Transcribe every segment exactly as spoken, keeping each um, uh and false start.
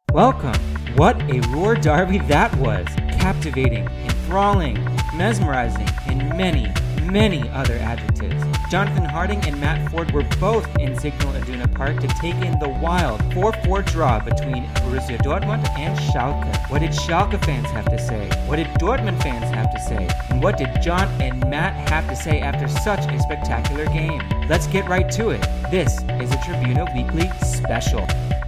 Welcome. What a Ruhr derby that was. Captivating, enthralling, mesmerizing, and many, many other adjectives. Jonathan Harding and Matt Ford were both in Signal Iduna Park to take in the wild four four draw between Borussia Dortmund and Schalke. What did Schalke fans have to say? What did Dortmund fans have to say? And what did John and Matt have to say after such a spectacular game? Let's get right to it. This is a Tribuna Weekly special.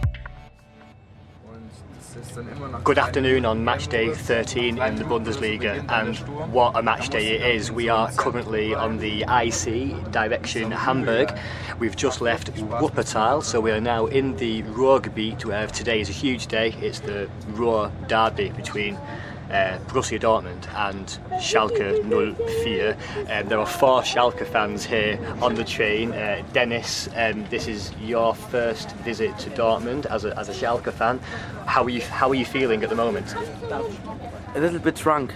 Good afternoon on match day thirteen in the Bundesliga, and what a match day it is. We are currently on the I C direction Hamburg. We've just left Wuppertal, so we are now in the Ruhrgebiet, where today is a huge day. It's the Ruhr derby between Uh, Borussia Dortmund and Schalke oh four. Um, there are four Schalke fans here on the train. Uh, Dennis, um, this is your first visit to Dortmund as a, as a Schalke fan. How are you? How are you feeling at the moment? A little bit drunk.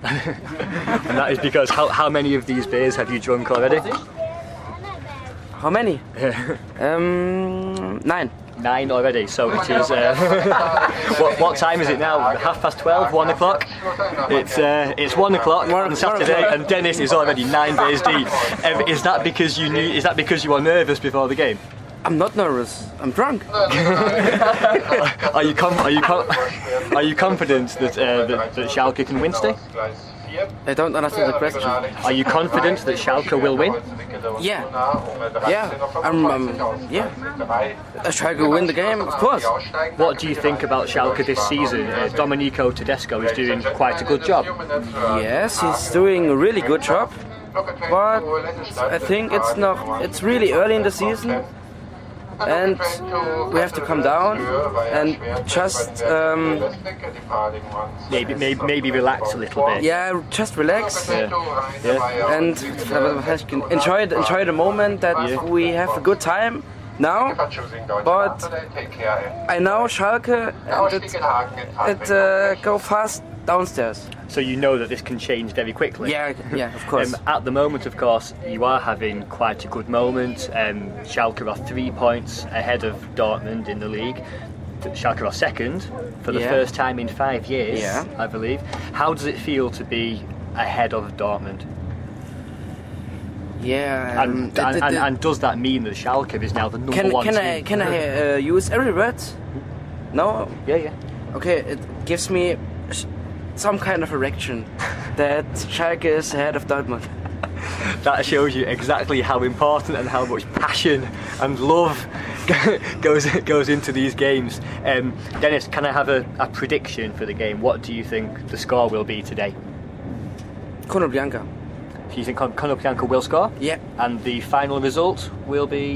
And that is because how, how many of these beers have you drunk already? How many? um, nine. Nine already, so it is. Uh, what, what time is it now? Half past twelve, one o'clock. It's uh, it's one o'clock on Saturday, and Dennis is already nine beers deep. Um, is that because you knew? Is that because you were nervous before the game? I'm not nervous. I'm drunk. are you com- are you com- are you confident that, uh, that that Schalke can win today? I don't understand the question. Are you confident that Schalke will win? Yeah. Yeah. I'm. Um, yeah. Schalke will win the game, of course. What do you think about Schalke this season? Uh, Domenico Tedesco is doing quite a good job. Yes, he's doing a really good job. But I think it's not. It's really early in the season. And we have to come down and just um, maybe, maybe maybe relax a little bit. Yeah, just relax. Yeah. Yeah. And enjoy enjoy the moment that yeah. we have a good time now. But I know Schalke and it, it uh, go fast downstairs. So you know that this can change very quickly. Yeah, yeah, of course. Um, at the moment, of course, you are having quite a good moment. Um, Schalke are three points ahead of Dortmund in the league. Schalke are second for the yeah. first time in five years, yeah. I believe. How does it feel to be ahead of Dortmund? Yeah, um, and, the, and, the, and, the, and does that mean that Schalke is now the number can, one can team? I can I uh, use every word? No. Yeah, yeah. Okay, it gives me some kind of erection that Schalke is ahead of Dortmund. That shows you exactly how important and how much passion and love goes goes into these games. Um, Dennis, can I have a, a prediction for the game? What do you think the score will be today? Konoplyanka. Do you think Kon- Konoplyanka will score? Yeah. And the final result will be?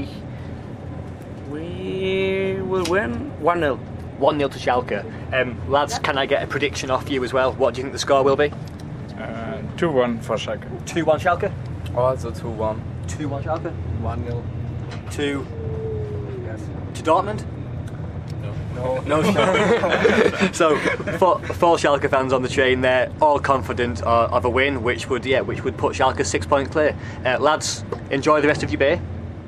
We will win one nil. one nil to Schalke. Um, lads, can I get a prediction off you as well? What do you think the score will be? Uh, two one for Schalke. two one Schalke? Also two one. two one Schalke? one nil. To? Yes. To Dortmund? No. No. no. So, four, four Schalke fans on the train there, all confident uh, of a win, which would yeah, which would put Schalke six point clear. Uh, lads, enjoy the rest of your beer.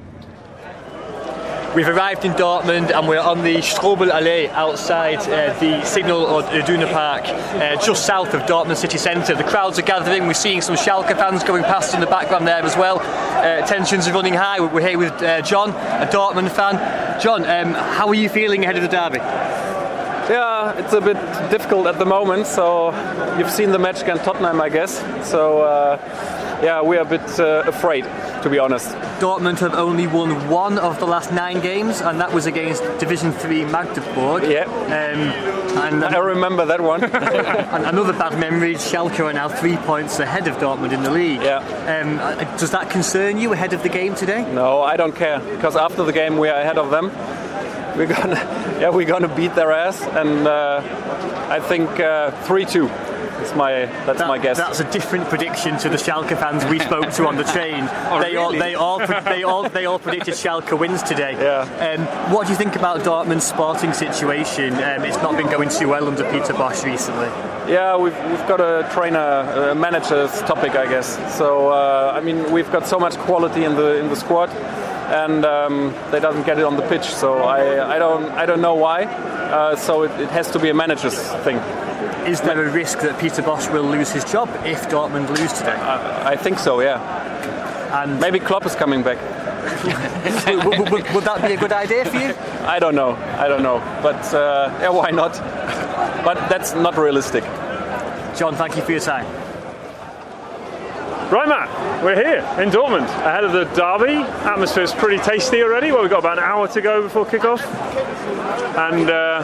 We've arrived in Dortmund and we're on the Strobel Allee outside uh, the Signal Iduna Park, uh, just south of Dortmund city centre. The crowds are gathering, we're seeing some Schalke fans going past in the background there as well. Uh, tensions are running high. We're here with uh, John, a Dortmund fan. John, um, how are you feeling ahead of the derby? Yeah, it's a bit difficult at the moment, so you've seen the match against Tottenham, I guess. So, uh, yeah, we're a bit uh, afraid, to be honest. Dortmund have only won one of the last nine games, and that was against Division three Magdeburg. Yeah. Um, and I remember that one. And another bad memory, Schalke are now three points ahead of Dortmund in the league. Yeah. Um, does that concern you ahead of the game today? No, I don't care, because after the game we are ahead of them. We're gonna, yeah, we're gonna beat their ass, and uh, I think uh, three two. That's my that's that, my guess. That's a different prediction to the Schalke fans we spoke to on the train. Oh, they all really? they all they all they all predicted Schalke wins today. Yeah. Um, what do you think about Dortmund's sporting situation? Um, it's not been going too well under Peter Bosz recently. Yeah, we've we've got a trainer, a manager's topic, I guess. So uh, I mean, we've got so much quality in the in the squad, and um, they doesn't get it on the pitch. So I, I don't I don't know why. Uh, so it, it has to be a manager's thing. Is there a risk that Peter Bosz will lose his job if Dortmund lose today? Uh, I think so, yeah. And maybe Klopp is coming back. would, would, would that be a good idea for you? I don't know. I don't know. But uh, yeah, why not? But that's not realistic. John, thank you for your time. Right, Matt, we're here in Dortmund ahead of the derby. Atmosphere's pretty tasty already. Well, we've got about an hour to go before kickoff. And uh,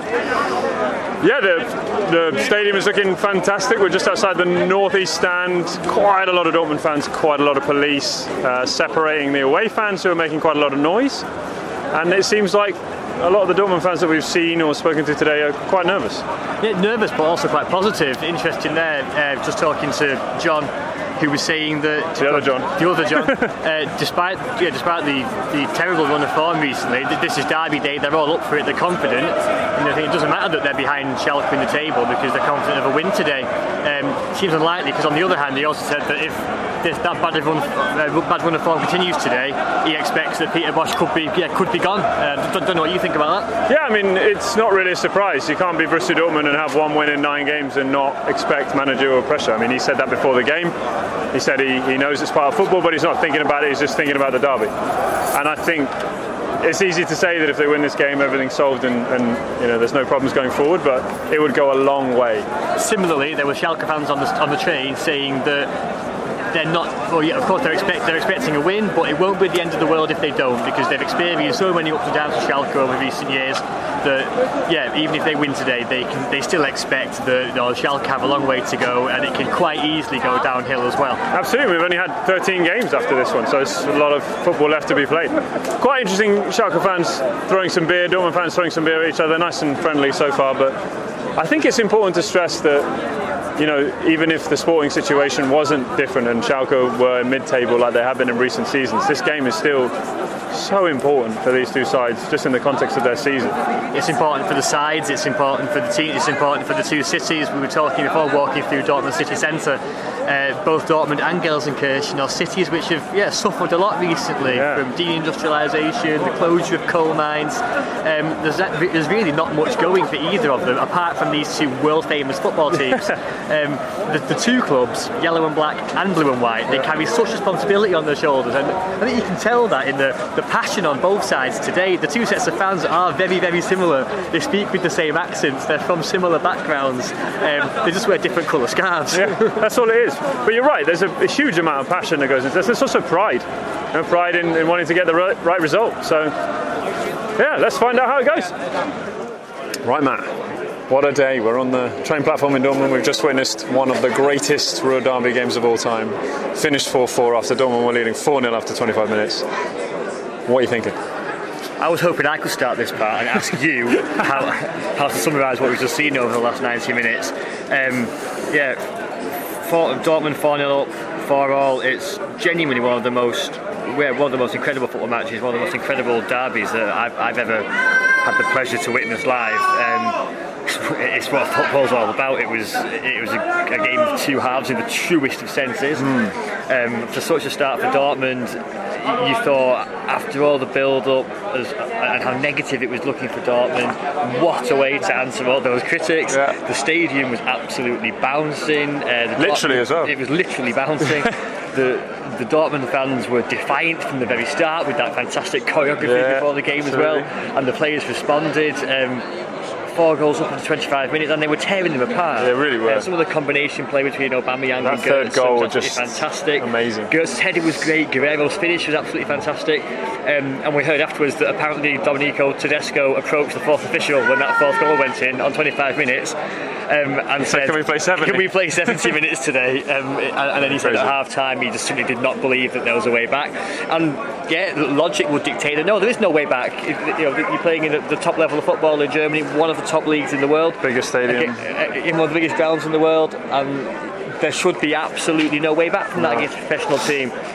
yeah, the, the stadium is looking fantastic. We're just outside the northeast stand. Quite a lot of Dortmund fans, quite a lot of police uh, separating the away fans who are making quite a lot of noise. And it seems like a lot of the Dortmund fans that we've seen or spoken to today are quite nervous. Yeah, nervous, but also quite positive. Interesting there, uh, just talking to John, who was saying that the other John, the other John, uh, despite yeah, despite the, the terrible run of form recently, this is Derby Day. They're all up for it. They're confident, and I think it doesn't matter that they're behind Schalke in the table because they're confident of a win today. Um, seems unlikely because on the other hand, he also said that if this, that bad run, uh, bad run of form continues today, he expects that Peter Bosz could be yeah could be gone. Uh, don't, don't know what you think about that. Yeah, I mean it's not really a surprise. You can't be Borussia Dortmund and have one win in nine games and not expect managerial pressure. I mean he said that before the game. He said he, he knows it's part of football, but he's not thinking about it, he's just thinking about the derby. And I think it's easy to say that if they win this game, everything's solved and, and you know there's no problems going forward, but it would go a long way. Similarly, there were Schalke fans on the, on the train saying that they're not, well, yeah, of course they're, expect, they're expecting a win, but it won't be the end of the world if they don't, because they've experienced so many ups and downs with Schalke over recent years that, yeah, even if they win today, they can they still expect that you know, Schalke have a long way to go, and it can quite easily go downhill as well. Absolutely, we've only had thirteen games after this one, so it's a lot of football left to be played. Quite interesting, Schalke fans throwing some beer, Dortmund fans throwing some beer at each other, nice and friendly so far, but I think it's important to stress that, you know, even if the sporting situation wasn't different and Schalke were mid-table like they have been in recent seasons, this game is still so important for these two sides, just in the context of their season. It's important for the sides, it's important for the team, it's important for the two cities. We were talking before walking through Dortmund city centre, uh, both Dortmund and Gelsenkirchen are cities which have yeah, suffered a lot recently yeah. from deindustrialisation, the closure of coal mines. Um, there's, that, there's really not much going for either of them, apart from these two world-famous football teams. um, the, the two clubs, yellow and black and blue and white, they carry such responsibility on their shoulders, and I think you can tell that in the, the passion on both sides today. The two sets of fans are very, very similar. They speak with the same accents, they're from similar backgrounds, um, they just wear different colour scarves. Yeah, that's all it is. But you're right, there's a, a huge amount of passion that goes into this. There's also pride, you know, pride in, in wanting to get the right, right result. So, yeah, let's find out how it goes. Right, Matt. What a day. We're on the train platform in Dortmund. We've just witnessed one of the greatest Ruhr Derby games of all time. Finished four four after Dortmund were leading four nil after twenty-five minutes. What are you thinking? I was hoping I could start this part and ask you how, how to summarise what we've just seen over the last ninety minutes. Um, yeah, four, Dortmund four nil up, four all. It's genuinely one of the most, one of the most incredible football matches, one of the most incredible derbies that I've, I've ever had the pleasure to witness live. Um, It's what football's all about. It was it was a, a game of two halves in the truest of senses. Mm. Um, for such a start for Dortmund, you thought after all the build-up as, and how negative it was looking for Dortmund, what a way to answer all those critics. Yeah. The stadium was absolutely bouncing. Uh, the literally Dortmund, as well. It was literally bouncing. the The Dortmund fans were defiant from the very start with that fantastic choreography yeah, before the game absolutely. as well, and the players responded. Um, Four goals up in twenty-five minutes, and they were tearing them apart. They really were. Uh, some of the combination play between Aubameyang that and Götze third goal was just fantastic. Amazing. Götze's header was great. Guerreiro's finish was absolutely fantastic. Um, and we heard afterwards that apparently Domenico Tedesco approached the fourth official when that fourth goal went in on twenty-five minutes. Um, and so said, can we play seventy? Can we play seventy minutes today? Um, and, and then he said at half time he just simply did not believe that there was a way back. And yeah, logic would dictate that no, there is no way back. If, you know, you're playing in the, the top level of football in Germany, one of the top leagues in the world, biggest stadium, okay, in one of the biggest grounds in the world, and there should be absolutely no way back from that against a professional team.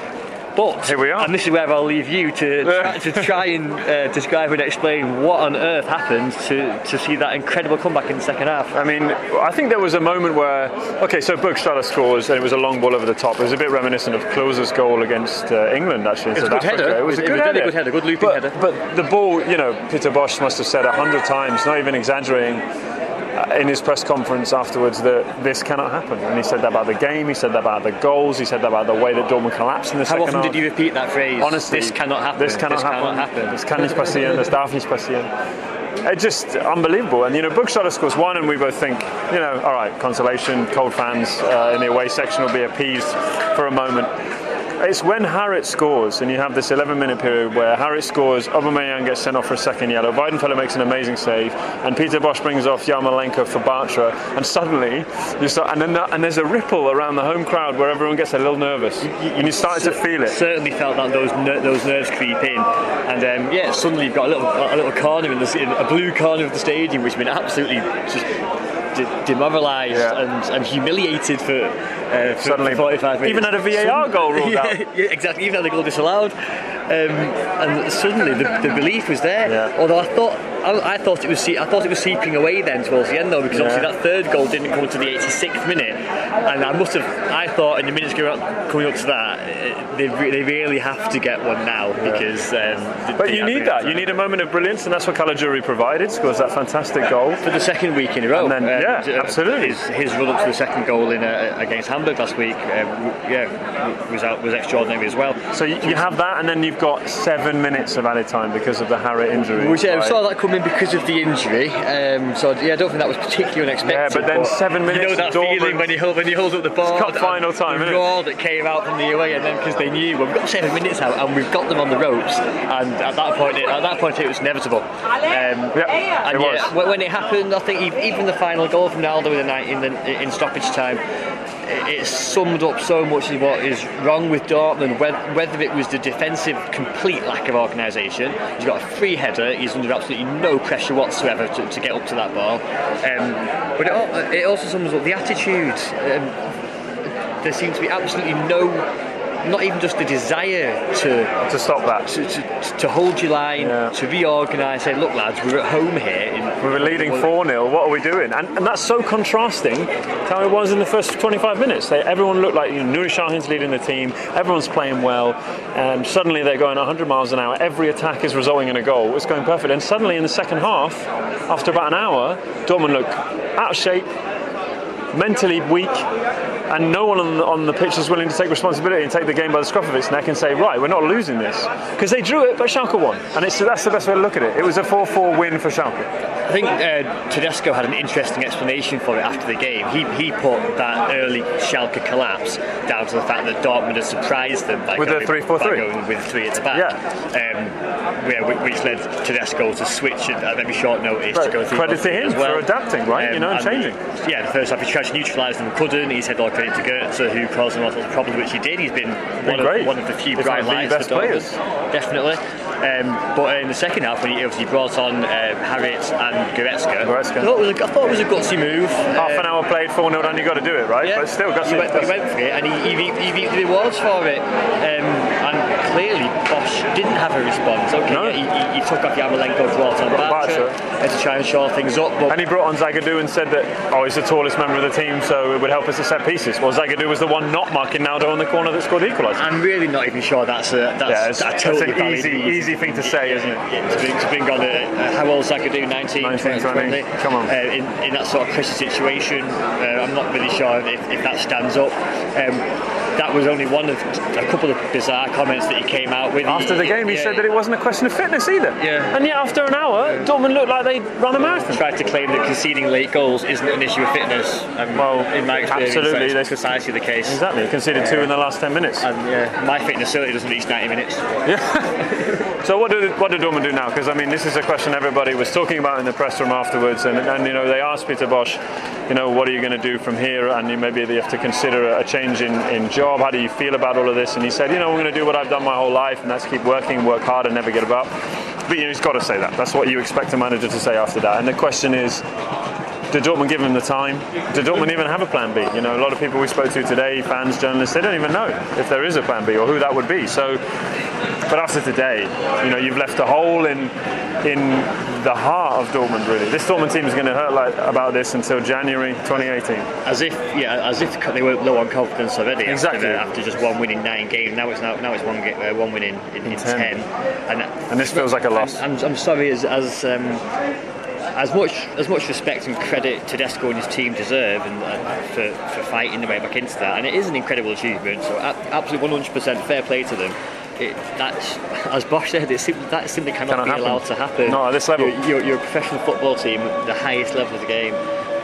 But here we are, and this is where I'll leave you to try, to try and uh, describe and explain what on earth happened to, to see that incredible comeback in the second half. I mean, I think there was a moment where, okay, so Burgstaller scores and it was a long ball over the top. It was a bit reminiscent of Klose's goal against uh, England, actually. In it was South a good Africa. header. It was a it good was header. Really good header, good looping but, header. But the ball, you know, Peter Bosz must have said a hundred times, not even exaggerating, uh, in his press conference afterwards, that this cannot happen. And he said that about the game, he said that about the goals, he said that about the way that Dortmund collapsed in the How second half. How often did you repeat that phrase? Honestly, this cannot happen. This cannot this happen. Cannot happen. Das kann nicht passieren. Das darf nicht passieren. It's just unbelievable. And you know, Burgstaller scores one, and we both think, you know, all right, consolation. Cold fans uh, in the away section will be appeased for a moment. It's when Harit scores, and you have this eleven-minute period where Harit scores, Aubameyang gets sent off for a second yellow, Weidenfeller makes an amazing save, and Peter Bosz brings off Yarmolenko for Bartra, and suddenly you start, and then that, and there's a ripple around the home crowd where everyone gets a little nervous, and you started to feel it. Certainly felt that those ner- those nerves creep in, and um, yeah, suddenly you've got a little a little corner in the in a blue corner of the stadium, which has been absolutely just de- demoralised yeah. and, and humiliated for. Uh, for Suddenly, forty-five minutes. Even had a V A R Sudden, goal ruled yeah, out. Yeah, exactly. Even had the goal disallowed, um, and suddenly the, the belief was there. Yeah. Although I thought, I, I thought it was, I thought it was seeping away then towards the end though, because yeah. obviously that third goal didn't come to the eighty-sixth minute, and I must have, I thought in the minutes coming up, coming up to that, they they really have to get one now yeah. because. Um, but you need that. You need a moment of brilliance, and that's what Caligiuri provided. Scores that fantastic goal for the second week in a row. And then, um, yeah, uh, absolutely. His, his run up to the second goal in uh, against Hamburg last week. Um, yeah, was out was extraordinary as well. So you, you have that, and then you've got seven minutes of added time because of the Harit injury. Which yeah, right? we saw that coming because of the injury. Um, so yeah, I don't think that was particularly unexpected. Yeah, but then but seven minutes. You know that Dortmund, feeling when you hold when you hold up the ball. It's cup final time. The isn't roar it? that came out from the away, and then because they knew well, we've got seven minutes out, and we've got them on the ropes. And at that point, it, at that point, it was inevitable. Um, yeah, and it yeah, was. when it happened, I think even the final goal from Ronaldo in the night in the in stoppage time. It summed up so much of what is wrong with Dortmund, whether it was the defensive complete lack of organisation. He's got a free header, he's under absolutely no pressure whatsoever to, to get up to that ball. Um, but it, it also sums up the attitude. Um, there seems to be absolutely no, not even just the desire to to stop that, to, to, to hold your line, yeah. to reorganise. Say, look, lads, we're at home here. In, we were leading four nil. What are we doing? And, and that's so contrasting to how it was in the first twenty-five minutes. They, everyone looked like you know, Nuri Sahin's leading the team. Everyone's playing well, and suddenly they're going one hundred miles an hour. Every attack is resulting in a goal. It's going perfect. And suddenly in the second half, after about an hour, Dortmund look out of shape, mentally weak. And no one on the, on the pitch is willing to take responsibility and take the game by the scruff of its neck and say, right, we're not losing this. Because they drew it, but Schalke won. And it's, that's the best way to look at it. It was a four four win for Schalke. I think uh, Tedesco had an interesting explanation for it after the game. He he put that early Schalke collapse down to the fact that Dortmund had surprised them by with going, the three four three. Going with three at the back. Yeah. Um, yeah, which led Tedesco to switch at, at very short notice right. to go three Credit to him as well. for adapting, right? Um, you know, and, and changing. Yeah, the first half he tried to neutralise them, couldn't. He said all credit to Goetze, who caused them all sorts of problems, which he did. He's been, been one, of, one of the few it's bright lights best for Dortmund. players. Definitely. Um, but in the second half, when he obviously brought on uh, Harit and Goretzka, Goretzka. I, thought it was a, I thought it was a gutsy move. Half um, an hour played, four nil down, you got to do it, right? Yeah, but still, gutsy. He went, he went for it, and he, he, reaped, he reaped the rewards for it. Um, and clearly, Bosz didn't have a response. Okay, no. yeah, he, he took off Yarmolenko, brought on Bartra to try and shore things up. But and he brought on Zagadou and said that, oh, he's the tallest member of the team, so it would help us to set pieces. Well, Zagadou was the one not marking Naldo on the corner that scored the equaliser. I'm really not even sure that's a that's, yeah, it's, that's totally that's an easy, valid. easy thing to say, isn't it? Yeah, to, bring, to bring on a, uh, how old Zagadou, nineteen, nineteen, twenty. Come on. Uh, in, in that sort of pressure situation, uh, I'm not really sure if, if that stands up. Um, that was only one of a couple of bizarre comments that he came out with. After the game, he yeah, said that it wasn't a question of fitness either. Yeah. And yet, after an hour, yeah. Dortmund looked like they'd run a marathon. Tried to claim that conceding late goals isn't an issue of fitness. Um, well, in my experience, absolutely, that's precisely the case. Exactly, conceded two in the last ten minutes. And yeah, my fitness certainly doesn't reach ninety minutes. Yeah. So what did what did Dortmund do now? Because I mean, this is a question everybody was talking about in the press room afterwards, and, and you know they asked Peter Bosz, you know, what are you going to do from here? And you, maybe you have to consider a change in, in job. How do you feel about all of this? And he said, you know, we're going to do what I've done my whole life, and that's keep working, work hard, and never get about. But you know, he's got to say that. That's what you expect a manager to say after that. And the question is, did Dortmund give them the time? Did Dortmund even have a plan B? You know, a lot of people we spoke to today, fans, journalists, they don't even know if there is a plan B or who that would be. So, but after today, you know, you've left a hole in in the heart of Dortmund. Really, this Dortmund team is going to hurt like about this until January twenty eighteen. As if, yeah, as if they were low on confidence already. Exactly. After, after just one win in nine games. Now it's now, now it's one uh, one win in, in, in ten. ten. And, and this feels like a loss. I'm, I'm, I'm sorry, as as. Um, As much as much respect and credit Tedesco and his team deserve, and uh, for, for fighting their way back into that, and it is an incredible achievement. So absolutely one hundred percent fair play to them. It, that's, as Bosch said, it simply, that simply cannot, cannot be happen. allowed to happen. Not at this level. You're, you're, you're a professional football team at the highest level of the game.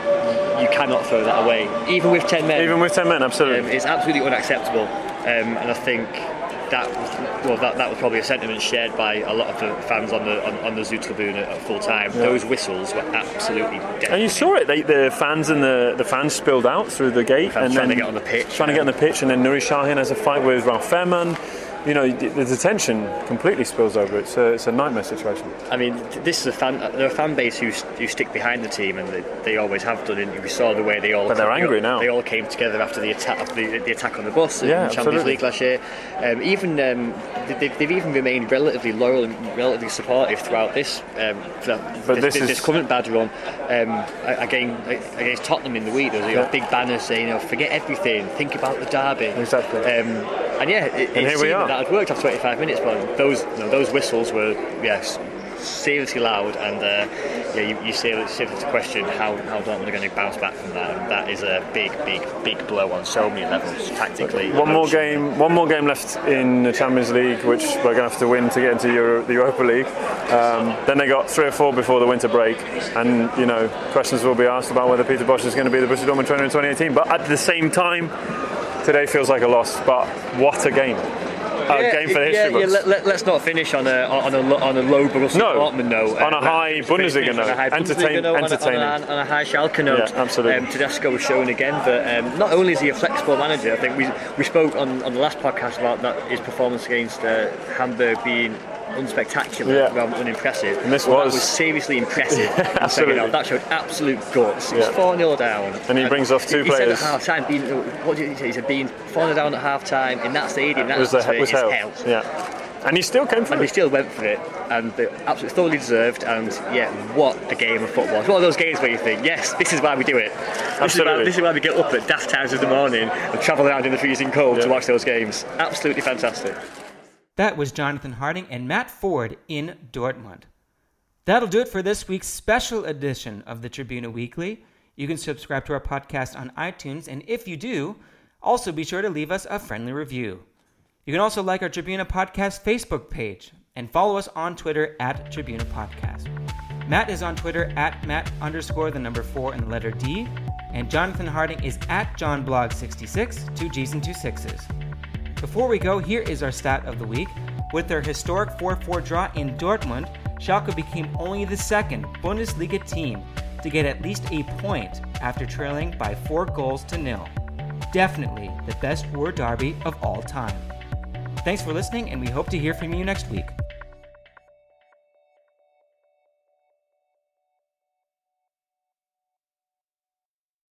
You cannot throw that away, even with ten men. Even with ten men, absolutely. Um, it's absolutely unacceptable, um, and I think. That well, that, that was probably a sentiment shared by a lot of the fans on the on, on the Zoo Tribune at, at full time. Yeah. Those whistles were absolutely deafening. And you saw it; they, the fans and the, the fans spilled out through the gate, the and trying then to get on the pitch, trying to get on the pitch, and then Nuri Sahin has a fight with Ralf Fährmann. You know, the detention completely spills over. It's a, it's a nightmare situation. I mean, this is a fan. They're a fan base who who stick behind the team, and they, they always have done. And we saw the way they all. But they're angry they all, now. They all came together after the attack, after the, the attack on the bus in yeah, the Champions absolutely. League last year. Um, even um, they've, they've even remained relatively loyal and relatively supportive throughout this. Um, but this, this, this is... current bad run um, again against Tottenham in the week. There was yeah. a big banner saying, you know, "Forget everything, think about the derby." Exactly. Um, and yeah, it, and it here we are. That had worked after twenty-five minutes, but those you know, those whistles were yes seriously loud, and uh, yeah, you, you seriously have to question how how Dortmund are going to bounce back from that. And that is a big, big, big blow on so many levels, tactically. One more game, one more game left in the Champions League, which we're going to have to win to get into Euro, the Europa League. Um, then they got three or four before the winter break, and you know, questions will be asked about whether Peter Bosch is going to be the Borussia Dortmund trainer in twenty eighteen. But at the same time, today feels like a loss. But what a game! A yeah, game for the yeah, history yeah, books. let, let's not finish on a on a on a low Borussia no, Dortmund note. On a uh, high Bundesliga note, entertain, note, entertaining, on a, on a high Schalke note. Yeah, absolutely. Um, Tedesco was showing again that um, not only is he a flexible manager. I think we we spoke on, on the last podcast about that his performance against uh, Hamburg being unspectacular, yeah. rather than unimpressive. And this well, was... That was seriously impressive. Yeah, absolutely. That showed absolute guts. He was yeah. four nil down. And he brings off two he, players. He said at half time, being, what did he say? He said being four nil down at half time in that stadium, that was, the, was hell. hell. Yeah. And he still came for and it. he still went for it, and they absolutely thoroughly deserved. And yeah, what a game of football! It's one of those games where you think, yes, this is why we do it. This absolutely. is why, this is why we get up at daft times of the morning and travel around in the freezing cold yeah. to watch those games. Absolutely fantastic. That was Jonathan Harding and Matt Ford in Dortmund. That'll do it for this week's special edition of the Tribuna Weekly. You can subscribe to our podcast on iTunes, and if you do, also be sure to leave us a friendly review. You can also like our Tribuna Podcast Facebook page and follow us on Twitter at Tribuna Podcast. Matt is on Twitter at Matt underscore the number four and the letter D, and Jonathan Harding is at JohnBlog sixty-six, two G's and two sixes. Before we go, here is our stat of the week. With their historic four four draw in Dortmund, Schalke became only the second Bundesliga team to get at least a point after trailing by four goals to nil. Definitely the best Ruhr derby of all time. Thanks for listening, and we hope to hear from you next week.